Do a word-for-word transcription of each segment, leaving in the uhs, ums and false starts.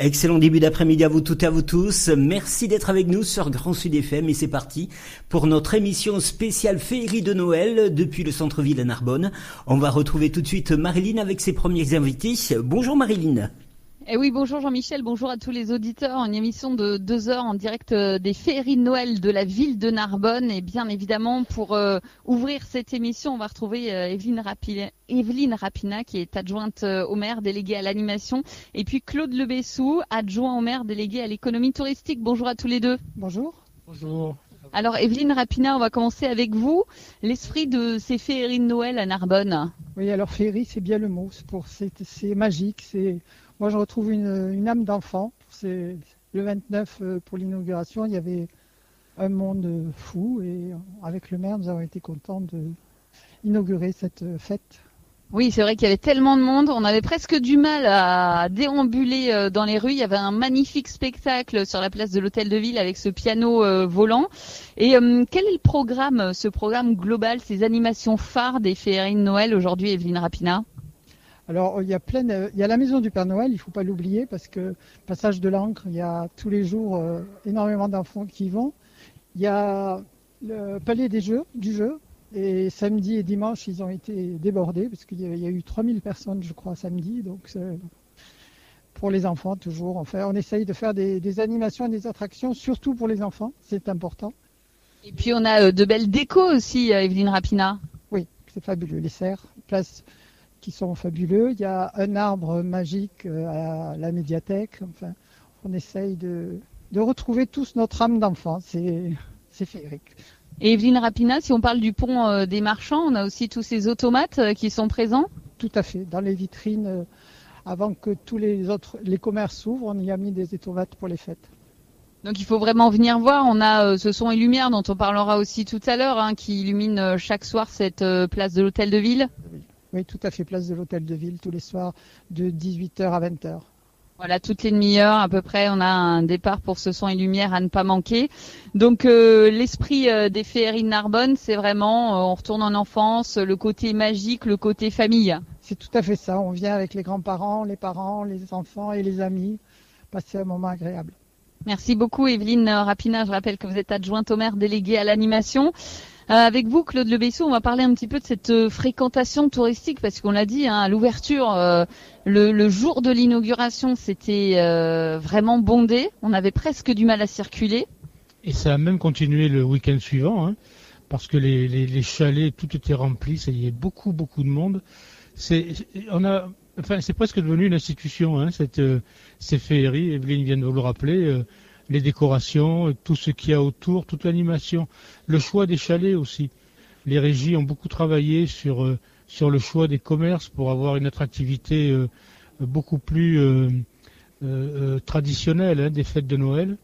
Excellent début d'après-midi à vous toutes et à vous tous. Merci d'être avec nous sur Grand Sud F M et c'est parti pour notre émission spéciale Féerie de Noël depuis le centre-ville à Narbonne. On va retrouver tout de suite Marilyn avec ses premiers invités. Bonjour Marilyn. Eh oui, bonjour Jean-Michel, bonjour à tous les auditeurs. Une émission de deux heures en direct des Féeries de Noël de la ville de Narbonne. Et bien évidemment, pour euh, ouvrir cette émission, on va retrouver euh, Evelyne, Rapina, Evelyne Rapina, qui est adjointe euh, au maire, déléguée à l'animation. Et puis Claude Lebessou, adjoint au maire, délégué à l'économie touristique. Bonjour à tous les deux. Bonjour. Bonjour. Alors Evelyne Rapina, on va commencer avec vous. L'esprit de ces Féeries de Noël à Narbonne. Oui, alors féerie, c'est bien le mot. C'est, pour, c'est, c'est magique, c'est... Moi, je retrouve une, une âme d'enfant. C'est le vingt-neuf pour l'inauguration, il y avait un monde fou et avec le maire, nous avons été contents d'inaugurer cette fête. Oui, c'est vrai qu'il y avait tellement de monde, on avait presque du mal à déambuler dans les rues. Il y avait un magnifique spectacle sur la place de l'Hôtel de Ville avec ce piano euh, volant. Et euh, quel est le programme, ce programme global, ces animations phares des Féeries de Noël aujourd'hui, Evelyne Rapina ? Alors, il y a plein de... il y a la maison du Père Noël, il ne faut pas l'oublier, parce que passage de l'Ancre, il y a tous les jours euh, énormément d'enfants qui y vont. Il y a le palais des jeux, du jeu, et samedi et dimanche, ils ont été débordés, parce qu'il y a, il y a eu trois mille personnes, je crois, samedi. Donc, c'est... pour les enfants, toujours. Enfin, on essaye de faire des, des animations et des attractions, surtout pour les enfants, c'est important. Et puis, on a de belles décos aussi, Evelyne Rapina. Oui, c'est fabuleux. Les serres, place... qui sont fabuleux. Il y a un arbre magique à la médiathèque. Enfin, on essaye de, de retrouver tous notre âme d'enfant. C'est, c'est féerique. Et Evelyne Rapina, si on parle du pont des marchands, on a aussi tous ces automates qui sont présents ? Tout à fait. Dans les vitrines, avant que tous les autres, les commerces s'ouvrent, on y a mis des automates pour les fêtes. Donc il faut vraiment venir voir. On a euh, ce son et lumière dont on parlera aussi tout à l'heure, hein, qui illumine euh, chaque soir cette euh, place de l'Hôtel de Ville. Oui. Oui, tout à fait, place de l'Hôtel de Ville, tous les soirs, de dix-huit heures à vingt heures. Voilà, toutes les demi-heures à peu près, on a un départ pour ce son et lumière à ne pas manquer. Donc euh, l'esprit euh, des Féeries de Narbonne, c'est vraiment, euh, on retourne en enfance, le côté magique, le côté famille. C'est tout à fait ça, on vient avec les grands-parents, les parents, les enfants et les amis, passer un moment agréable. Merci beaucoup Evelyne Rapina, je rappelle que vous êtes adjointe au maire déléguée à l'animation. Euh, avec vous, Claude Lebessou, on va parler un petit peu de cette euh, fréquentation touristique, parce qu'on l'a dit, hein, à l'ouverture, euh, le, le jour de l'inauguration, c'était euh, vraiment bondé. On avait presque du mal à circuler. Et ça a même continué le week-end suivant, hein, parce que les, les, les chalets, tout était rempli, ça y est, beaucoup, beaucoup de monde. C'est, on a, enfin, c'est presque devenu une institution, hein, cette, euh, ces féeries. Evelyne vient de vous le rappeler. Euh, les décorations, tout ce qu'il y a autour, toute l'animation, le choix des chalets aussi. Les régies ont beaucoup travaillé sur euh, sur le choix des commerces pour avoir une attractivité euh, beaucoup plus euh, euh, traditionnelle, hein, des fêtes de Noël.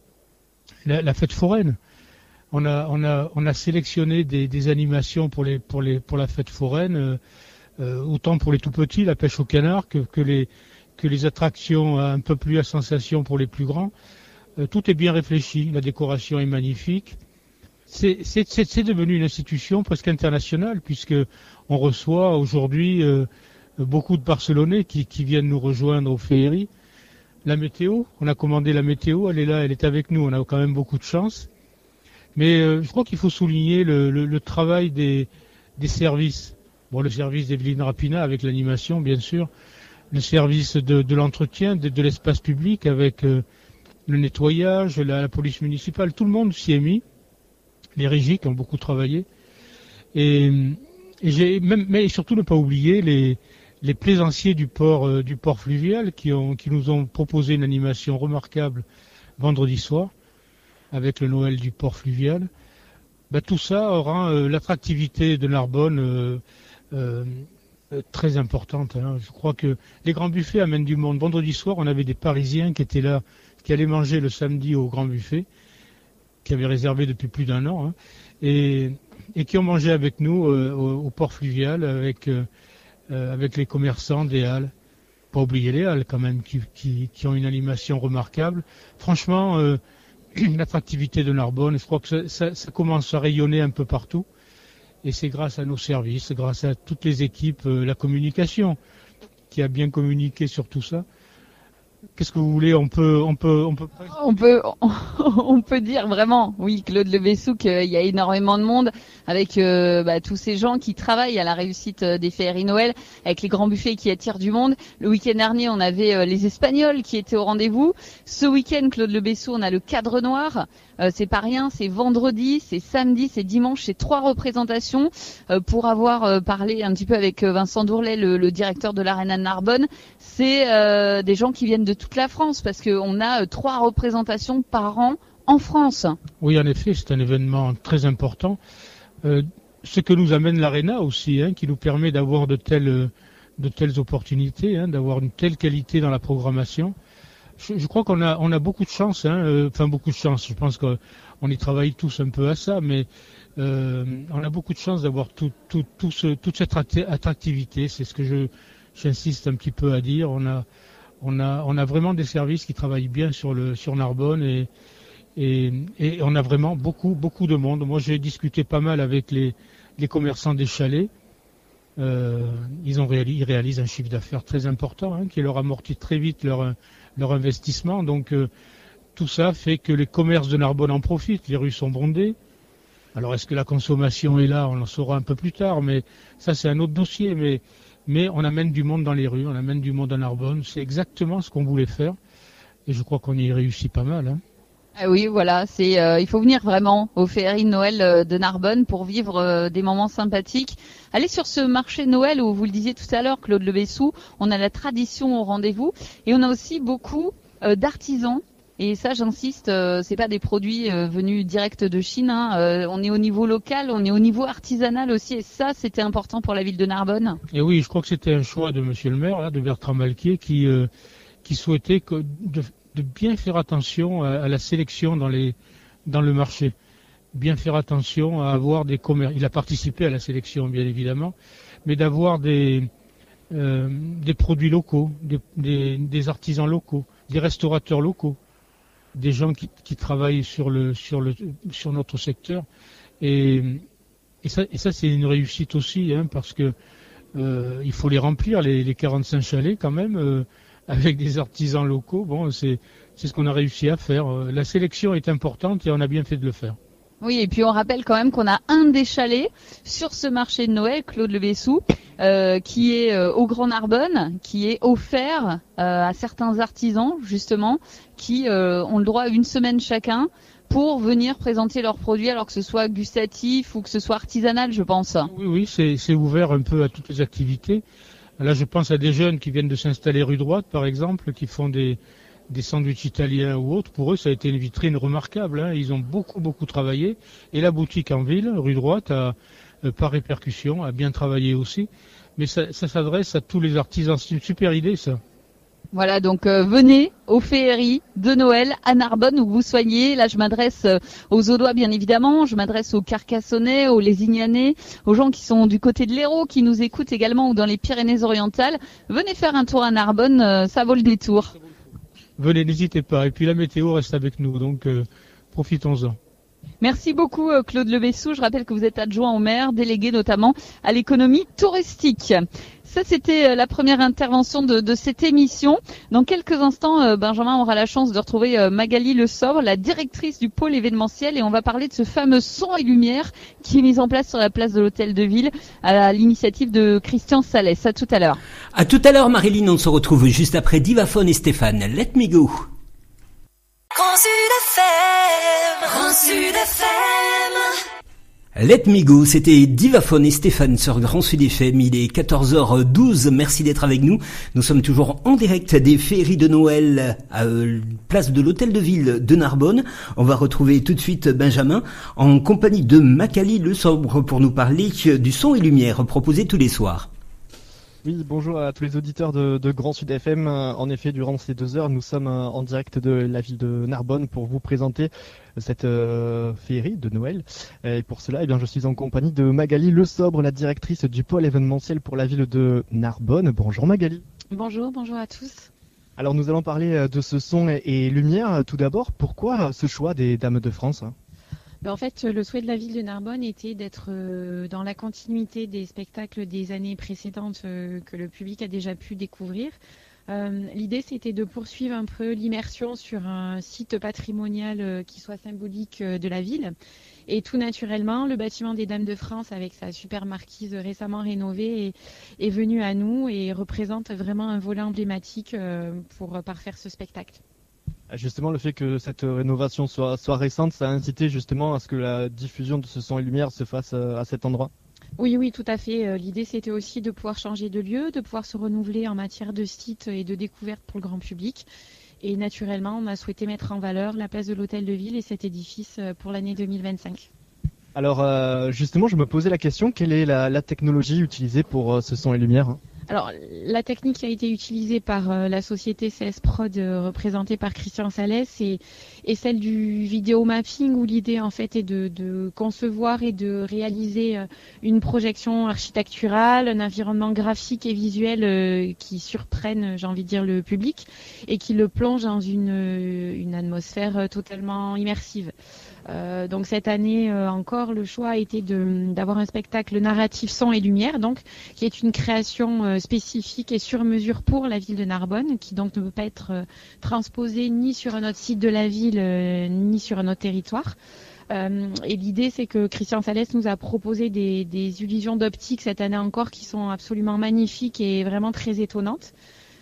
La, la fête foraine. On a on a on a sélectionné des, des animations pour les pour les pour la fête foraine, euh, euh, autant pour les tout petits, la pêche au canard, que que les que les attractions un peu plus à sensation pour les plus grands. Tout est bien réfléchi, la décoration est magnifique. C'est, c'est, c'est, c'est devenu une institution presque internationale, puisque on reçoit aujourd'hui euh, beaucoup de Barcelonais qui, qui viennent nous rejoindre aux féeries. La météo, on a commandé la météo, elle est là, elle est avec nous, on a quand même beaucoup de chance. Mais euh, je crois qu'il faut souligner le, le, le travail des, des services. Bon, le service d'Evelyne Rapina avec l'animation, bien sûr. Le service de, de l'entretien, de, de l'espace public avec... Euh, le nettoyage, la, la police municipale, tout le monde s'y est mis. Les régies qui ont beaucoup travaillé. Et, et j'ai même, mais surtout ne pas oublier les, les plaisanciers du port, euh, du port fluvial qui ont, qui nous ont proposé une animation remarquable vendredi soir avec le Noël du port fluvial. Ben, tout ça rend euh, l'attractivité de Narbonne euh, euh, très importante. Hein. Je crois que les grands buffets amènent du monde. Vendredi soir, on avait des Parisiens qui étaient là, qui allaient manger le samedi au grand buffet, qui avaient réservé depuis plus d'un an, hein, et, et qui ont mangé avec nous euh, au, au port fluvial, avec, euh, avec les commerçants des Halles. Pas oublier les Halles quand même, qui, qui, qui ont une animation remarquable. Franchement, euh, l'attractivité de Narbonne, je crois que ça, ça, ça commence à rayonner un peu partout. Et c'est grâce à nos services, grâce à toutes les équipes, euh, la communication, qui a bien communiqué sur tout ça. Qu'est-ce que vous voulez? On peut, on peut, on peut. On peut, on peut dire vraiment, oui, Claude Lebessou, qu'il y a énormément de monde avec euh, bah, tous ces gens qui travaillent à la réussite des féeries Noël, avec les grands buffets qui attirent du monde. Le week-end dernier, on avait euh, les Espagnols qui étaient au rendez-vous. Ce week-end, Claude Lebessou, on a le Cadre Noir. Euh, c'est pas rien, c'est vendredi, c'est samedi, c'est dimanche, c'est trois représentations. Euh, pour avoir euh, parlé un petit peu avec euh, Vincent Dourlet, le, le directeur de l'Arena de Narbonne, c'est euh, des gens qui viennent de toute la France parce qu'on a euh, trois représentations par an en France. Oui, en effet, c'est un événement très important. Euh, ce que nous amène l'Arena aussi, hein, qui nous permet d'avoir de telles, de telles opportunités, hein, d'avoir une telle qualité dans la programmation. Je, je crois qu'on a, on a beaucoup de chance, hein, euh, enfin beaucoup de chance. Je pense qu'on y travaille tous un peu à ça, mais euh, on a beaucoup de chance d'avoir tout, tout, tout ce, toute cette attractivité. C'est ce que je, j'insiste un petit peu à dire. On a, on a, on a vraiment des services qui travaillent bien sur le, sur Narbonne et, et, et on a vraiment beaucoup, beaucoup de monde. Moi, j'ai discuté pas mal avec les, les commerçants des chalets. Euh, ils ont réalisé, ils réalisent un chiffre d'affaires très important, hein, qui leur amortit très vite leur, leur investissement. Donc, euh, tout ça fait que les commerces de Narbonne en profitent. Les rues sont bondées. Alors, est-ce que la consommation est là? On en saura un peu plus tard, mais ça, c'est un autre dossier. Mais, mais on amène du monde dans les rues, on amène du monde à Narbonne. C'est exactement ce qu'on voulait faire. Et je crois qu'on y réussit pas mal, hein. Ah oui, voilà, c'est euh, il faut venir vraiment aux féeries de Noël euh, de Narbonne pour vivre euh, des moments sympathiques. Allez sur ce marché de Noël où vous le disiez tout à l'heure, Claude Lebessou, on a la tradition au rendez-vous et on a aussi beaucoup euh, d'artisans. Et ça, j'insiste, euh, c'est pas des produits euh, venus direct de Chine. Hein, euh, on est au niveau local, on est au niveau artisanal aussi, et ça, c'était important pour la ville de Narbonne. Et oui, je crois que c'était un choix de Monsieur le Maire, là, de Bertrand Malquier, qui euh, qui souhaitait que de, de bien faire attention à, à la sélection dans les dans le marché, bien faire attention à avoir des commerces. Il a participé à la sélection, bien évidemment, mais d'avoir des euh, des produits locaux, des, des, des artisans locaux, des restaurateurs locaux, des gens qui, qui travaillent sur le sur le sur notre secteur, et et ça et ça c'est une réussite aussi, hein, parce que euh, il faut les remplir les, les quarante-cinq chalets quand même. Euh, avec des artisans locaux, bon, c'est c'est ce qu'on a réussi à faire. La sélection est importante et on a bien fait de le faire. Oui, et puis on rappelle quand même qu'on a un des chalets sur ce marché de Noël, Claude Lebessou, euh, qui est euh, au Grand Narbonne, qui est offert euh, à certains artisans, justement, qui euh, ont le droit à une semaine chacun pour venir présenter leurs produits, alors que ce soit gustatif ou que ce soit artisanal, je pense. Oui, oui, c'est c'est ouvert un peu à toutes les activités. Là, je pense à des jeunes qui viennent de s'installer rue Droite, par exemple, qui font des, des sandwichs italiens ou autres. Pour eux, ça a été une vitrine remarquable, hein. Ils ont beaucoup, beaucoup travaillé. Et la boutique en ville, rue Droite, a, euh, par répercussion, a bien travaillé aussi. Mais ça, ça s'adresse à tous les artisans. C'est une super idée, ça. Voilà, donc euh, venez aux féeries de Noël à Narbonne où vous soyez. Là, je m'adresse euh, aux Audois, bien évidemment. Je m'adresse aux Carcassonnais, aux Lézignanais, aux gens qui sont du côté de l'Hérault, qui nous écoutent également, ou dans les Pyrénées-Orientales. Venez faire un tour à Narbonne, euh, ça vaut le détour. Venez, n'hésitez pas. Et puis la météo reste avec nous, donc euh, profitons-en. Merci beaucoup euh, Claude Lebessou. Je rappelle que vous êtes adjoint au maire, délégué notamment à l'économie touristique. Ça, c'était la première intervention de, de cette émission. Dans quelques instants, euh, Benjamin aura la chance de retrouver euh, Magali Le Sobre, la directrice du pôle événementiel, et on va parler de ce fameux son et lumière qui est mis en place sur la place de l'Hôtel de Ville à l'initiative de Christian Salès. À tout à l'heure. À tout à l'heure, Marilyn. On se retrouve juste après Divaphone et Stéphane. Let me go. Grand Sud F M, Grand Sud F M. Let me go, c'était Divaphone et Stéphane sur Grand Sud F M. Il est quatorze heures douze, merci d'être avec nous. Nous sommes toujours en direct des féeries de Noël à euh, place de l'Hôtel de Ville de Narbonne. On va retrouver tout de suite Benjamin en compagnie de Magali Le Sobre pour nous parler du son et lumière proposé tous les soirs. Oui, bonjour à tous les auditeurs de, de Grand Sud F M. En effet, durant ces deux heures, nous sommes en direct de la ville de Narbonne pour vous présenter cette euh, féerie de Noël. Et pour cela, eh bien, je suis en compagnie de Magali Le Sobre, la directrice du pôle événementiel pour la ville de Narbonne. Bonjour Magali. Bonjour, bonjour à tous. Alors nous allons parler de ce son et lumière. Tout d'abord, pourquoi ce choix des Dames de France ? En fait, le souhait de la ville de Narbonne était d'être dans la continuité des spectacles des années précédentes que le public a déjà pu découvrir. Euh, l'idée, c'était de poursuivre un peu l'immersion sur un site patrimonial euh, qui soit symbolique euh, de la ville. Et tout naturellement, le bâtiment des Dames de France, avec sa super marquise récemment rénovée, est, est venu à nous et représente vraiment un volet emblématique euh, pour parfaire ce spectacle. Justement, le fait que cette rénovation soit, soit récente, ça a incité justement à ce que la diffusion de ce son et lumière se fasse à cet endroit. Oui, oui, tout à fait. L'idée, c'était aussi de pouvoir changer de lieu, de pouvoir se renouveler en matière de site et de découverte pour le grand public. Et naturellement, on a souhaité mettre en valeur la place de l'Hôtel de Ville et cet édifice pour l'année deux mille vingt-cinq. Alors, euh, justement, je me posais la question, quelle est la, la technologie utilisée pour euh, ce son et lumière ? Alors, la technique qui a été utilisée par euh, la société C S Prod, euh, représentée par Christian Salès, est, est celle du vidéo mapping, où l'idée en fait est de, de concevoir et de réaliser euh, une projection architecturale, un environnement graphique et visuel euh, qui surprenne, j'ai envie de dire, le public et qui le plonge dans une, une atmosphère totalement immersive. Euh, donc cette année euh, encore, le choix a été de, d'avoir un spectacle narratif son et lumière, donc qui est une création euh, spécifique et sur mesure pour la ville de Narbonne, qui donc ne peut pas être euh, transposée ni sur un autre site de la ville, euh, ni sur un autre territoire. Euh, et l'idée, c'est que Christian Salès nous a proposé des, des illusions d'optique cette année encore qui sont absolument magnifiques et vraiment très étonnantes.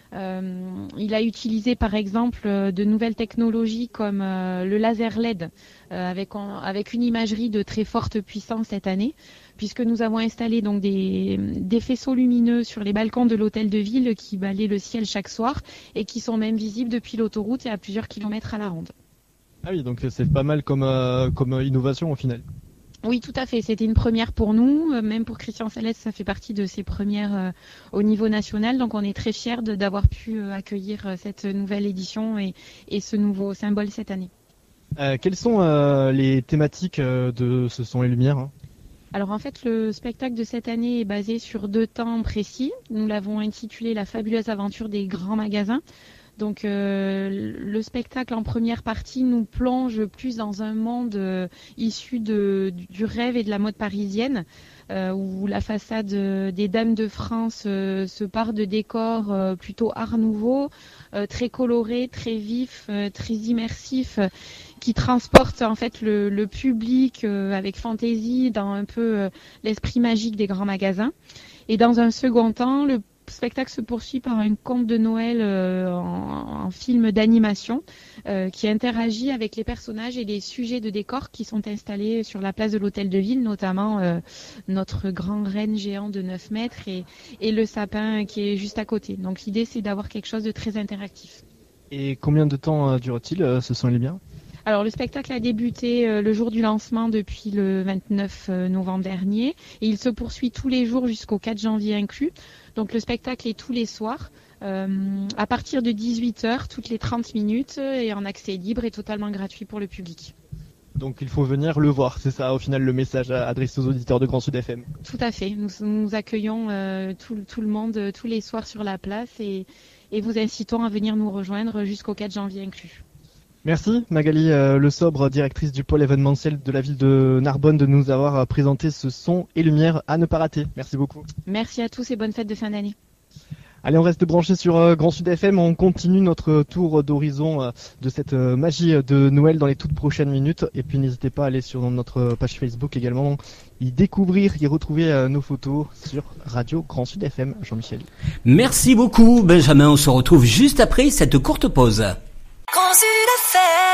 Euh, il a utilisé par exemple euh, de nouvelles technologies comme euh, le laser L E D euh, avec, en, avec une imagerie de très forte puissance cette année, puisque nous avons installé donc des, des faisceaux lumineux sur les balcons de l'hôtel de ville qui balaient le ciel chaque soir et qui sont même visibles depuis l'autoroute et à plusieurs kilomètres à la ronde. Ah oui, donc c'est pas mal comme, euh, comme innovation au final. Oui, tout à fait. C'était une première pour nous. Même pour Christian Salès, ça fait partie de ses premières euh, au niveau national. Donc, on est très fiers de, d'avoir pu euh, accueillir euh, cette nouvelle édition et, et ce nouveau symbole cette année. Euh, quelles sont euh, les thématiques euh, de ce son et lumière hein Alors, en fait, le spectacle de cette année est basé sur deux temps précis. Nous l'avons intitulé « La fabuleuse aventure des grands magasins ». Donc euh, le spectacle en première partie nous plonge plus dans un monde euh, issu de, du rêve et de la mode parisienne, euh, où la façade euh, des Dames de France euh, se part de décors euh, plutôt art nouveau, euh, très colorés, très vifs, euh, très immersifs, euh, qui transportent en fait le, le public euh, avec fantaisie dans un peu euh, l'esprit magique des grands magasins. Et dans un second temps, le Le spectacle se poursuit par un conte de Noël euh, en, en film d'animation euh, qui interagit avec les personnages et les sujets de décor qui sont installés sur la place de l'hôtel de ville, notamment euh, notre grand renne géant de neuf mètres et, et le sapin qui est juste à côté. Donc l'idée, c'est d'avoir quelque chose de très interactif. Et combien de temps euh, dure-t-il euh, ce son et lumière ? Alors le spectacle a débuté euh, le jour du lancement depuis le vingt-neuf novembre dernier et il se poursuit tous les jours jusqu'au quatre janvier inclus. Donc le spectacle est tous les soirs euh, à partir de dix-huit heures, toutes les trente minutes et en accès libre et totalement gratuit pour le public. Donc il faut venir le voir, c'est ça au final le message adressé aux auditeurs de Grand Sud F M. Tout à fait, nous, nous accueillons euh, tout, tout le monde euh, tous les soirs sur la place et, et vous incitons à venir nous rejoindre jusqu'au quatre janvier inclus. Merci Magali euh, Le Sobre, directrice du pôle événementiel de la ville de Narbonne, de nous avoir euh, présenté ce son et lumière à ne pas rater. Merci beaucoup. Merci à tous et bonne fête de fin d'année. Allez, on reste branché sur euh, Grand Sud F M, on continue notre tour d'horizon euh, de cette euh, magie de Noël dans les toutes prochaines minutes. Et puis n'hésitez pas à aller sur notre page Facebook également, y découvrir, y retrouver euh, nos photos sur Radio Grand Sud F M. Jean-Michel. Merci beaucoup Benjamin, on se retrouve juste après cette courte pause. Grand Sud F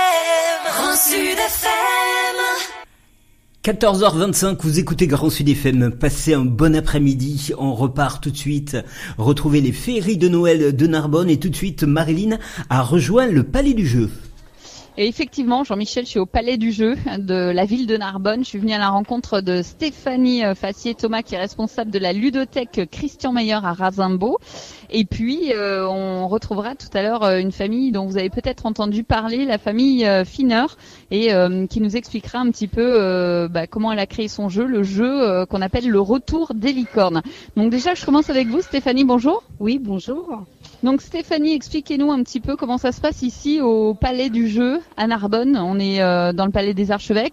M, Grand Sud F M. quatorze heures vingt-cinq, vous écoutez Grand Sud F M, passez un bon après-midi, on repart tout de suite, retrouver les féeries de Noël de Narbonne et tout de suite Marilyn a rejoint le Palais du Jeu. Et effectivement, Jean-Michel, je suis au Palais du Jeu de la ville de Narbonne. Je suis venue à la rencontre de Stéphanie Fassier-Thomas, qui est responsable de la ludothèque Christian Meyer à Razimbault. Et puis, euh, on retrouvera tout à l'heure une famille dont vous avez peut-être entendu parler, la famille euh, Finner, et euh, qui nous expliquera un petit peu euh, bah, comment elle a créé son jeu, le jeu euh, qu'on appelle le retour des licornes. Donc déjà, je commence avec vous, Stéphanie, bonjour. Oui, bonjour. Donc Stéphanie, expliquez-nous un petit peu comment ça se passe ici au Palais du Jeu à Narbonne. On est euh, dans le Palais des Archevêques.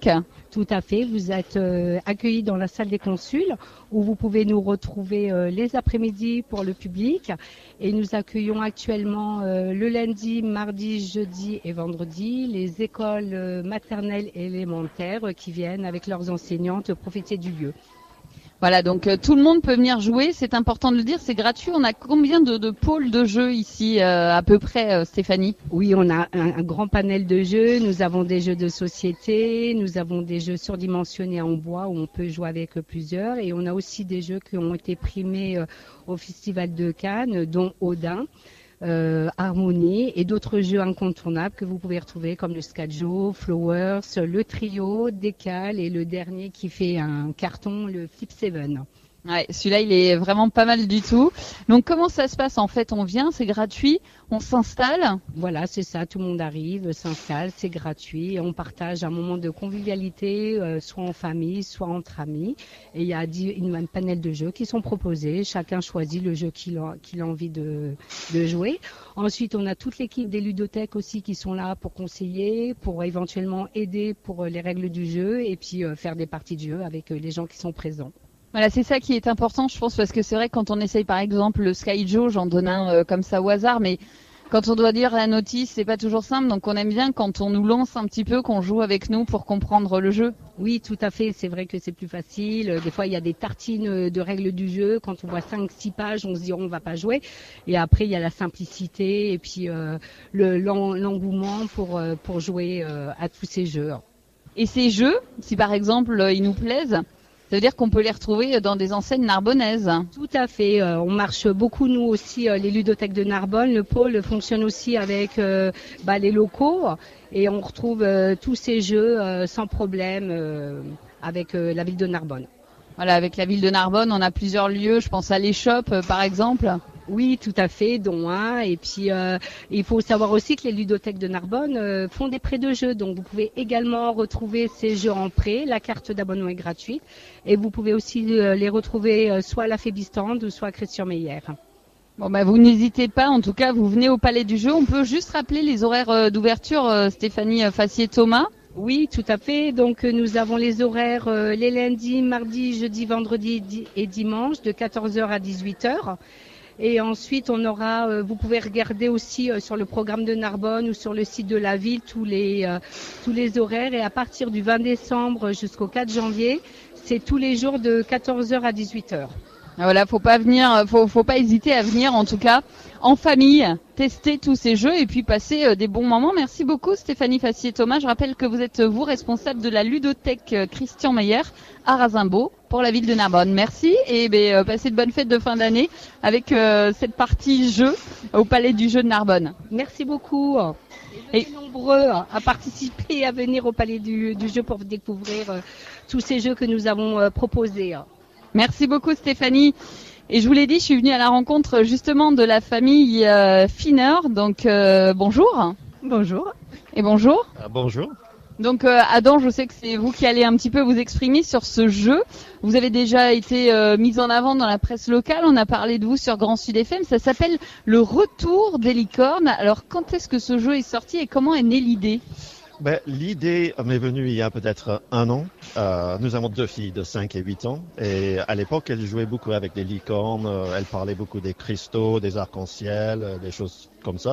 Tout à fait, vous êtes euh, accueillis dans la salle des consuls où vous pouvez nous retrouver euh, les après-midi pour le public et nous accueillons actuellement euh, le lundi, mardi, jeudi et vendredi les écoles euh, maternelles et élémentaires euh, qui viennent avec leurs enseignantes profiter du lieu. Voilà, donc euh, tout le monde peut venir jouer, c'est important de le dire, c'est gratuit. On a combien de, de pôles de jeux ici euh, à peu près, euh, Stéphanie? Oui, on a un, un grand panel de jeux, nous avons des jeux de société, nous avons des jeux surdimensionnés en bois où on peut jouer avec plusieurs et on a aussi des jeux qui ont été primés euh, au Festival de Cannes, dont Odin. Euh, Harmonie et d'autres jeux incontournables que vous pouvez retrouver comme le Scajo, Flowers, le Trio, Décal et le dernier qui fait un carton, le Flip Seven. Ouais, celui-là il est vraiment pas mal du tout. Donc comment ça se passe en fait? On vient, c'est gratuit, on s'installe. Voilà, c'est ça, tout le monde arrive, s'installe, c'est gratuit et on partage un moment de convivialité, euh, soit en famille, soit entre amis. Et il y a une, un panel de jeux qui sont proposés, chacun choisit le jeu qu'il a, qu'il a envie de, de jouer. Ensuite, on a toute l'équipe des ludothèques aussi qui sont là pour conseiller, pour éventuellement aider pour les règles du jeu et puis euh, faire des parties de jeu avec euh, les gens qui sont présents. Voilà, c'est ça qui est important, je pense, parce que c'est vrai que quand on essaye, par exemple, le Skyjo, j'en donne un euh, comme ça au hasard, mais quand on doit dire la notice, c'est pas toujours simple, donc on aime bien quand on nous lance un petit peu, qu'on joue avec nous pour comprendre le jeu. Oui, tout à fait, c'est vrai que c'est plus facile. Des fois, il y a des tartines de règles du jeu. Quand on voit cinq six pages, on se dit on va pas jouer. Et après, il y a la simplicité et puis euh, le, l'engouement pour, euh, pour jouer euh, à tous ces jeux. Et ces jeux, si par exemple, ils nous plaisent, ça veut dire qu'on peut les retrouver dans des enseignes narbonnaises. Tout à fait. Euh, on marche beaucoup, nous aussi, euh, les ludothèques de Narbonne. Le pôle fonctionne aussi avec euh, bah, les locaux. Et on retrouve euh, tous ces jeux euh, sans problème euh, avec euh, la ville de Narbonne. Voilà, avec la ville de Narbonne, on a plusieurs lieux. Je pense à l'échoppe, euh, par exemple. Oui, tout à fait, dont un. Et puis, euh, il faut savoir aussi que les ludothèques de Narbonne euh, font des prêts de jeux. Donc, vous pouvez également retrouver ces jeux en prêt. La carte d'abonnement est gratuite. Et vous pouvez aussi euh, les retrouver euh, soit à la Fébistand ou soit à Christian Meyer. Bon, bah, vous n'hésitez pas. En tout cas, vous venez au Palais du Jeu. On peut juste rappeler les horaires euh, d'ouverture, euh, Stéphanie Fassier-Thomas? Oui, tout à fait. Donc, euh, nous avons les horaires euh, les lundis, mardis, jeudi, vendredi et dimanche de quatorze heures à dix-huit heures. Et ensuite, on aura, euh, vous pouvez regarder aussi euh, sur le programme de Narbonne ou sur le site de la ville tous les euh, tous les horaires. Et à partir du vingt décembre jusqu'au quatre janvier, c'est tous les jours de quatorze heures à dix-huit heures. Voilà, faut pas venir, faut faut pas hésiter à venir en tout cas en famille, tester tous ces jeux et puis passer euh, des bons moments. Merci beaucoup Stéphanie Fassier-Thomas. Je rappelle que vous êtes vous responsable de la ludothèque euh, Christian Meyer à Razimbault pour la ville de Narbonne. Merci et ben euh, passez de bonnes fêtes de fin d'année avec euh, cette partie jeu au Palais du Jeu de Narbonne. Merci beaucoup. Et nombreux à participer et à venir au Palais du, du Jeu pour découvrir euh, tous ces jeux que nous avons euh, proposés. Merci beaucoup Stéphanie. Et je vous l'ai dit, je suis venue à la rencontre justement de la famille euh, Finner. Donc euh, bonjour. Bonjour. Et bonjour. Ah, bonjour. Donc euh, Adam, je sais que c'est vous qui allez un petit peu vous exprimer sur ce jeu. Vous avez déjà été euh, mis en avant dans la presse locale. On a parlé de vous sur Grand Sud F M. Ça s'appelle Le Retour des licornes. Alors quand est-ce que ce jeu est sorti et comment est née l'idée ? Ben, l'idée m'est venue il y a peut-être un an. Euh, nous avons deux filles de cinq et huit ans. Et à l'époque, elles jouaient beaucoup avec des licornes. Euh, elles parlaient beaucoup des cristaux, des arcs-en-ciel, euh, des choses comme ça.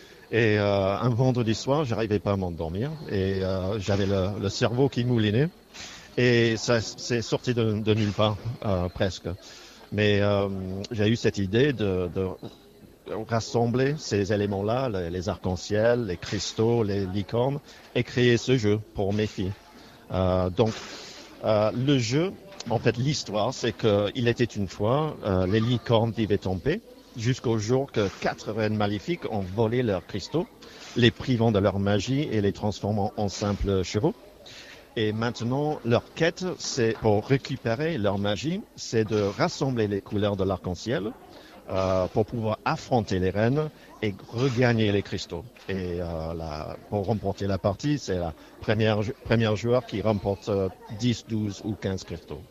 Et euh, un vendredi soir, j'arrivais pas à m'endormir. Et euh, j'avais le, le cerveau qui moulinait. Et ça c'est sorti de, de nulle part, euh, presque. Mais euh, j'ai eu cette idée de... de rassembler ces éléments-là, les, les arcs-en-ciel, les cristaux, les licornes, et créer ce jeu pour mes filles. Euh, donc, euh, le jeu, en fait, l'histoire, c'est qu'il était une fois, euh, les licornes vivaient en paix, jusqu'au jour que quatre reines maléfiques ont volé leurs cristaux, les privant de leur magie et les transformant en simples chevaux. Et maintenant, leur quête, c'est pour récupérer leur magie, c'est de rassembler les couleurs de l'arc-en-ciel, Euh, pour pouvoir affronter les reines et regagner les cristaux. Et euh, la, pour remporter la partie, c'est la première, première joueur qui remporte euh, dix, douze ou quinze cristaux.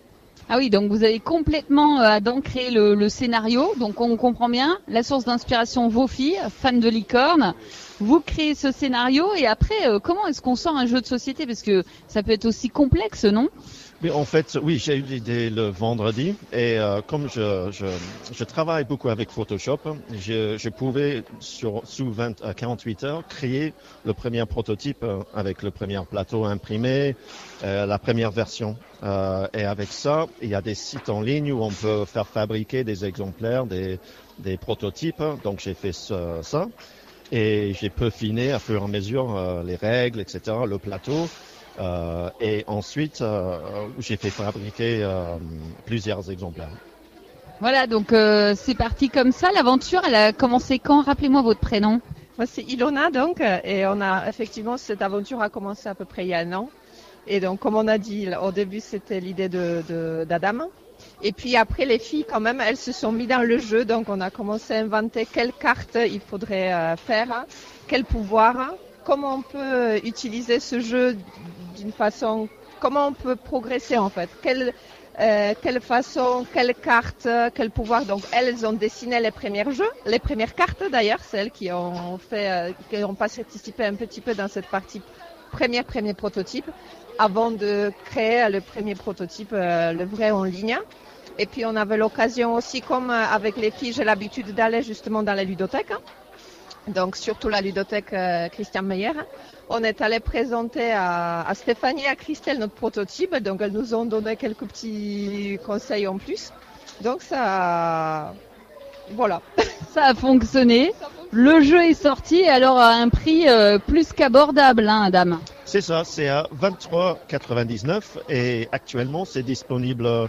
Ah oui, donc vous avez complètement euh, ancré le, le scénario. Donc on comprend bien, la source d'inspiration, vos filles, fans de licorne. Vous créez ce scénario et après, euh, comment est-ce qu'on sort un jeu de société? Parce que ça peut être aussi complexe, non? Mais en fait, oui, j'ai eu l'idée le vendredi et euh, comme je, je, je travaille beaucoup avec Photoshop, je, je pouvais sur sous vingt à quarante-huit heures créer le premier prototype avec le premier plateau imprimé, euh, la première version. Euh, et avec ça, il y a des sites en ligne où on peut faire fabriquer des exemplaires, des, des prototypes. Donc j'ai fait ce, ça et j'ai peaufiné à fur et à mesure euh, les règles, et cetera, le plateau. Euh, et ensuite, euh, j'ai fait fabriquer euh, plusieurs exemplaires. Voilà, donc euh, c'est parti comme ça. L'aventure, elle a commencé quand? Rappelez-moi votre prénom. Moi, c'est Ilona, donc, et on a effectivement, cette aventure a commencé à peu près il y a un an. Et donc, comme on a dit, au début, c'était l'idée de, de, d'Adam. Et puis après, les filles, quand même, elles se sont mises dans le jeu. Donc, on a commencé à inventer quelles cartes il faudrait euh, faire, quels pouvoirs, comment on peut utiliser ce jeu d'une façon, comment on peut progresser en fait, quelle, euh, quelle façon, quelle carte, quel pouvoir. Donc elles ont dessiné les premiers jeux, les premières cartes d'ailleurs, celles qui ont fait, euh, qui n'ont pas participé un petit peu dans cette partie première, premier prototype, avant de créer le premier prototype, euh, le vrai en ligne. Et puis on avait l'occasion aussi, comme avec les filles, j'ai l'habitude d'aller justement dans les ludothèques. Donc surtout la ludothèque euh, Christian Meyer. On est allé présenter à, à Stéphanie et à Christelle notre prototype, donc elles nous ont donné quelques petits conseils en plus. Donc ça, voilà. Ça a fonctionné. Le jeu est sorti, alors à un prix euh, plus qu'abordable, hein, Adam. C'est ça, c'est à vingt-trois quatre-vingt-dix-neuf et actuellement c'est disponible euh,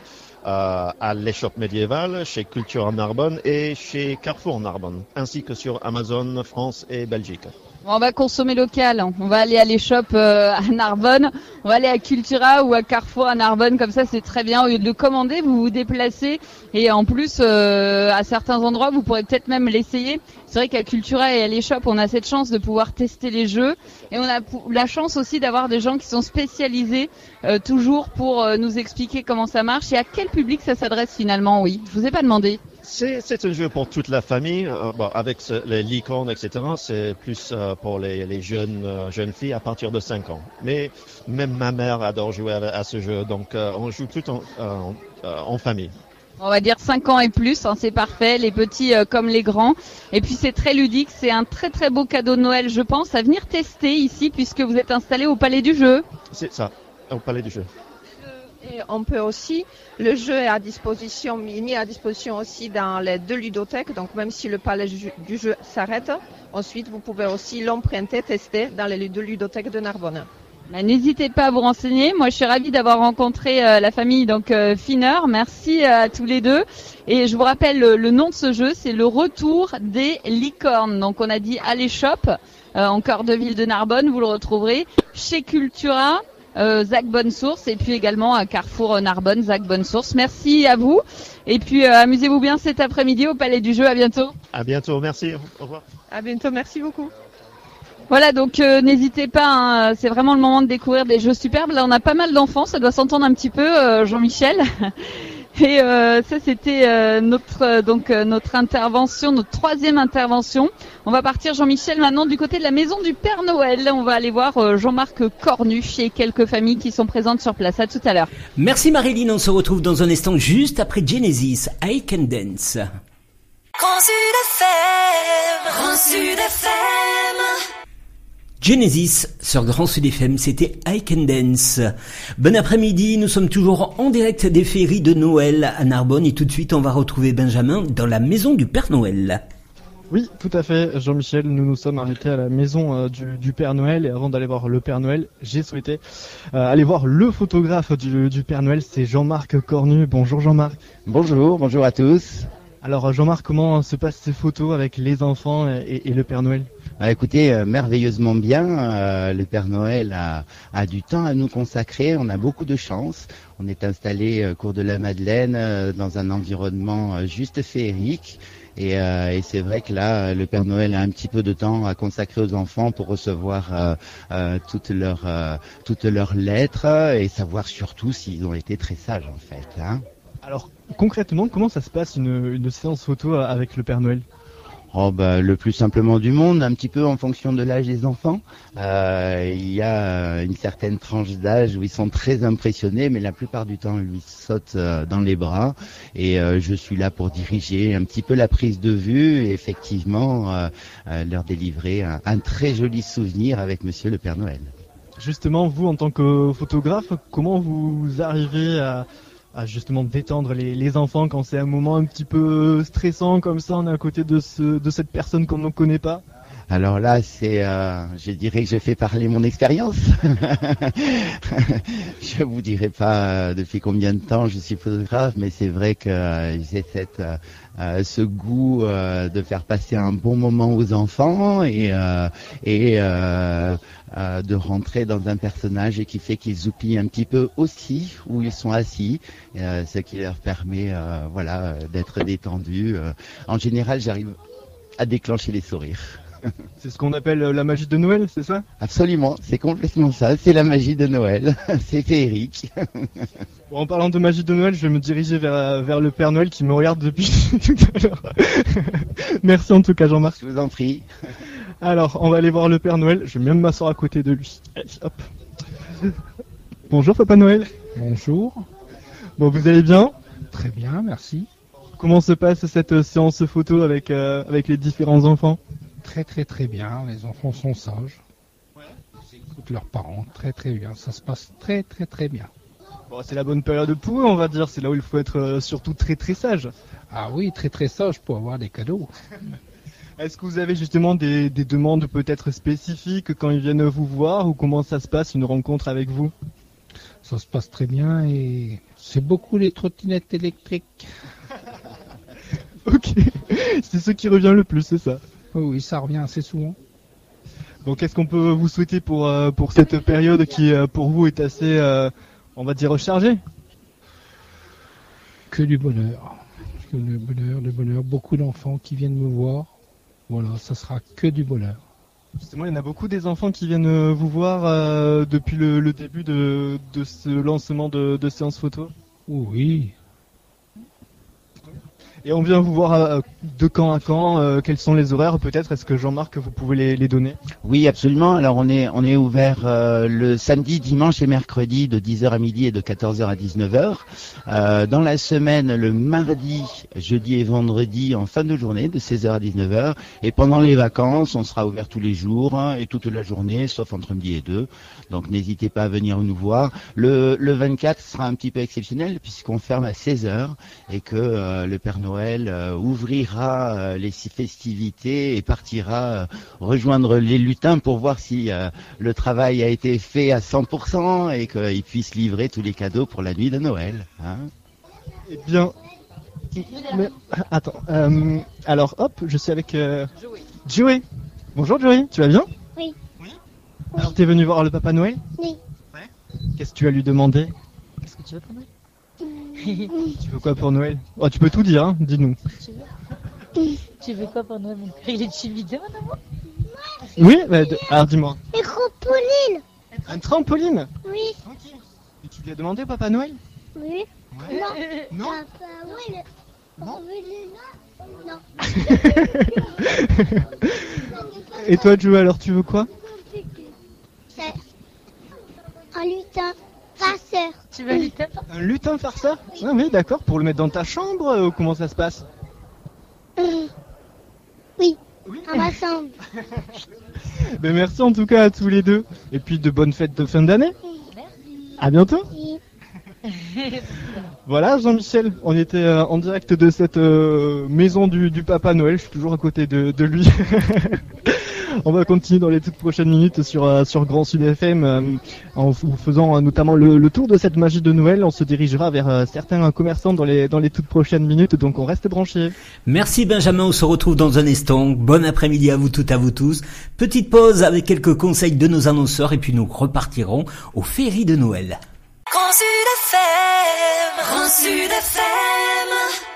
à l'échoppe médiévale, chez Cultura Narbonne et chez Carrefour Narbonne, ainsi que sur Amazon France et Belgique. On va consommer local, on va aller à l'échoppe euh, à Narbonne, on va aller à Cultura ou à Carrefour à Narbonne, comme ça c'est très bien. Au lieu de le commander, vous vous déplacez et en plus euh, à certains endroits vous pourrez peut-être même l'essayer. C'est vrai qu'à Cultura et à l'échoppe on a cette chance de pouvoir tester les jeux et on a la chance aussi d'avoir des gens qui sont spécialisés euh, toujours pour euh, nous expliquer comment ça marche et à quel public ça s'adresse finalement. Oui, je vous ai pas demandé. C'est, c'est un jeu pour toute la famille, euh, bon, avec ce, les licornes, et cetera. C'est plus euh, pour les, les jeunes euh, jeunes filles à partir de cinq ans. Mais même ma mère adore jouer à, à ce jeu, donc euh, on joue tout en, euh, en famille. On va dire cinq ans et plus, hein, c'est parfait, les petits euh, comme les grands. Et puis c'est très ludique, c'est un très très beau cadeau de Noël, je pense, à venir tester ici puisque vous êtes installé au Palais du Jeu. C'est ça, au Palais du Jeu. Et on peut aussi, le jeu est à disposition, mis à disposition aussi dans les deux ludothèques, donc même si le palais du jeu s'arrête, ensuite vous pouvez aussi l'emprunter, tester dans les deux ludothèques de Narbonne. Bah, n'hésitez pas à vous renseigner. Moi, je suis ravie d'avoir rencontré euh, la famille donc euh, Finner. Merci euh, à tous les deux. Et je vous rappelle le, le nom de ce jeu, c'est le Retour des licornes. Donc, on a dit à l'échoppe euh, en cœur de ville de Narbonne. Vous le retrouverez chez Cultura. Euh, Zach Bonnesource et puis également à Carrefour Narbonne, Zach Bonnesource. Merci à vous et puis euh, amusez-vous bien cet après-midi au Palais du Jeu. À bientôt. À bientôt, merci. Au revoir. À bientôt, merci beaucoup. Voilà, donc euh, n'hésitez pas, hein, c'est vraiment le moment de découvrir des jeux superbes. Là, on a pas mal d'enfants, ça doit s'entendre un petit peu, euh, Jean-Michel. Et euh, ça, c'était euh, notre euh, donc euh, notre intervention, notre troisième intervention. On va partir, Jean-Michel, maintenant du côté de la maison du Père Noël. On va aller voir euh, Jean-Marc Cornuche et quelques familles qui sont présentes sur place. À tout à l'heure. Merci Marilyn, on se retrouve dans un instant juste après Genesis, I Can Dance. Grand Sud F M, Grand Sud F M. Genesis sur Grand Sud F M, c'était I Can Dance. Bon après-midi, nous sommes toujours en direct des féeries de Noël à Narbonne et tout de suite on va retrouver Benjamin dans la maison du Père Noël. Oui, tout à fait, Jean-Michel, nous nous sommes arrêtés à la maison euh, du, du Père Noël et avant d'aller voir le Père Noël, j'ai souhaité euh, aller voir le photographe du, du Père Noël, c'est Jean-Marc Cornu. Bonjour Jean-Marc. Bonjour, bonjour à tous. Alors Jean-Marc, comment se passent ces photos avec les enfants et, et le Père Noël ? Ah, écoutez, euh, merveilleusement bien. Euh, le Père Noël a, a du temps à nous consacrer. On a beaucoup de chance. On est installé euh, cours de la Madeleine euh, dans un environnement euh, juste féerique. Et, euh, et c'est vrai que là, le Père Noël a un petit peu de temps à consacrer aux enfants pour recevoir euh, euh, toutes leurs euh, toutes leurs lettres et savoir surtout s'ils ont été très sages en fait. Hein. Alors concrètement, comment ça se passe une, une séance photo avec le Père Noël ? Oh bah, le plus simplement du monde, un petit peu en fonction de l'âge des enfants. Euh, il y a une certaine tranche d'âge où ils sont très impressionnés, mais la plupart du temps, ils sautent euh, dans les bras. Et euh, je suis là pour diriger un petit peu la prise de vue et effectivement euh, euh, leur délivrer un, un très joli souvenir avec Monsieur le Père Noël. Justement, vous en tant que photographe, comment vous arrivez à... à justement détendre les, les enfants quand c'est un moment un petit peu stressant comme ça, on est à côté de ce de cette personne qu'on ne connaît pas? Alors là, c'est, euh, je dirais que je fais parler mon expérience. Je vous dirai pas euh, depuis combien de temps je suis photographe, mais c'est vrai que euh, j'ai cette, euh, euh, ce goût euh, de faire passer un bon moment aux enfants et, euh, et euh, euh, de rentrer dans un personnage qui fait qu'ils oublient un petit peu aussi où ils sont assis, euh, ce qui leur permet, euh, voilà, d'être détendus. En général, j'arrive à déclencher les sourires. C'est ce qu'on appelle la magie de Noël, c'est ça? Absolument, c'est complètement ça, c'est la magie de Noël, c'est féerique. Bon, en parlant de magie de Noël, je vais me diriger vers, vers le Père Noël qui me regarde depuis tout à l'heure. Merci en tout cas Jean-Marc. Je vous en prie. Alors, on va aller voir le Père Noël, je vais même m'asseoir à côté de lui. Allez, hop. Bonjour Papa Noël. Bonjour. Bon, vous allez bien? Très bien, merci. Comment se passe cette séance photo avec, euh, avec les différents enfants? Très très très bien, les enfants sont sages. Ouais. Ils écoutent leurs parents, très très bien. Ça se passe très très très bien. Bon, c'est la bonne période pour eux, on va dire. C'est là où il faut être euh, surtout très très sage. Ah oui, très très sage pour avoir des cadeaux. Est-ce que vous avez justement des, des demandes peut-être spécifiques quand ils viennent vous voir, ou comment ça se passe une rencontre avec vous? Ça se passe très bien et c'est beaucoup les trottinettes électriques. Ok, c'est ce qui revient le plus, c'est ça? Oui, oui, ça revient assez souvent. Donc, qu'est-ce qu'on peut vous souhaiter pour euh, pour cette période qui, euh, pour vous, est assez, euh, on va dire, chargée? Que du bonheur, que du bonheur, du bonheur. Beaucoup d'enfants qui viennent me voir. Voilà, ça sera que du bonheur. Justement, il y en a beaucoup des enfants qui viennent vous voir euh, depuis le, le début de de ce lancement de, de séance photo. Oui. Et on vient vous voir euh, de quand à quand, euh, quels sont les horaires peut-être? Est-ce que Jean-Marc, vous pouvez les, les donner? Oui, absolument. Alors on est on est ouvert euh, le samedi, dimanche et mercredi de dix heures à midi et de quatorze heures à dix-neuf heures. Euh, dans la semaine, le mardi, jeudi et vendredi en fin de journée de seize heures à dix-neuf heures. Et pendant les vacances, on sera ouvert tous les jours hein, et toute la journée, sauf entre midi et deux. Donc n'hésitez pas à venir nous voir. Le, le vingt-quatre sera un petit peu exceptionnel puisqu'on ferme à seize heures et que euh, le Père Noël Noël euh, ouvrira euh, les festivités et partira euh, rejoindre les lutins pour voir si euh, le travail a été fait à cent pour cent et qu'ils puissent livrer tous les cadeaux pour la nuit de Noël. Hein. Eh bien, mais, attends, euh, alors hop, je suis avec euh, Joey. Joey. Bonjour Joey, tu vas bien? Oui. Oui. Alors t'es venu voir le Papa Noël? Oui. Ouais. Qu'est-ce que tu as lui demandé? Qu'est-ce que tu veux pour Noël? Tu veux quoi pour Noël? Oh, tu peux tout dire, hein, dis-nous. Tu veux, tu veux quoi pour Noël, mon cœur? Il est timide, mon amour. Oui, bah, de... alors dis-moi. Une trampoline. Un trampoline? Oui. Ok. Et tu lui as demandé au Papa Noël? Oui. Ouais. Non. Non. Papa Noël. Non. Et toi, Joe, alors tu veux quoi? C'est un lutin farceur. Tu veux un lutin? Un lutin farceur? Oui. Ah oui, d'accord. Pour le mettre dans ta chambre, euh, comment ça se passe? euh, Oui. Oui. Dans ma chambre. Ben merci en tout cas à tous les deux. Et puis de bonnes fêtes de fin d'année. Merci. À bientôt. Oui. Voilà Jean-Michel, on était euh, en direct de cette euh, maison du, du Papa Noël, je suis toujours à côté de, de lui. On va continuer dans les toutes prochaines minutes sur euh, sur Grand Sud F M euh, en vous faisant euh, notamment le, le tour de cette magie de Noël. On se dirigera vers euh, certains commerçants dans les dans les toutes prochaines minutes, donc on reste branchés. Merci Benjamin, on se retrouve dans un instant. Bon après-midi à vous toutes, à vous tous. Petite pause avec quelques conseils de nos annonceurs et puis nous repartirons aux féeries de Noël. Grand Sud F M, Grand Sud F M.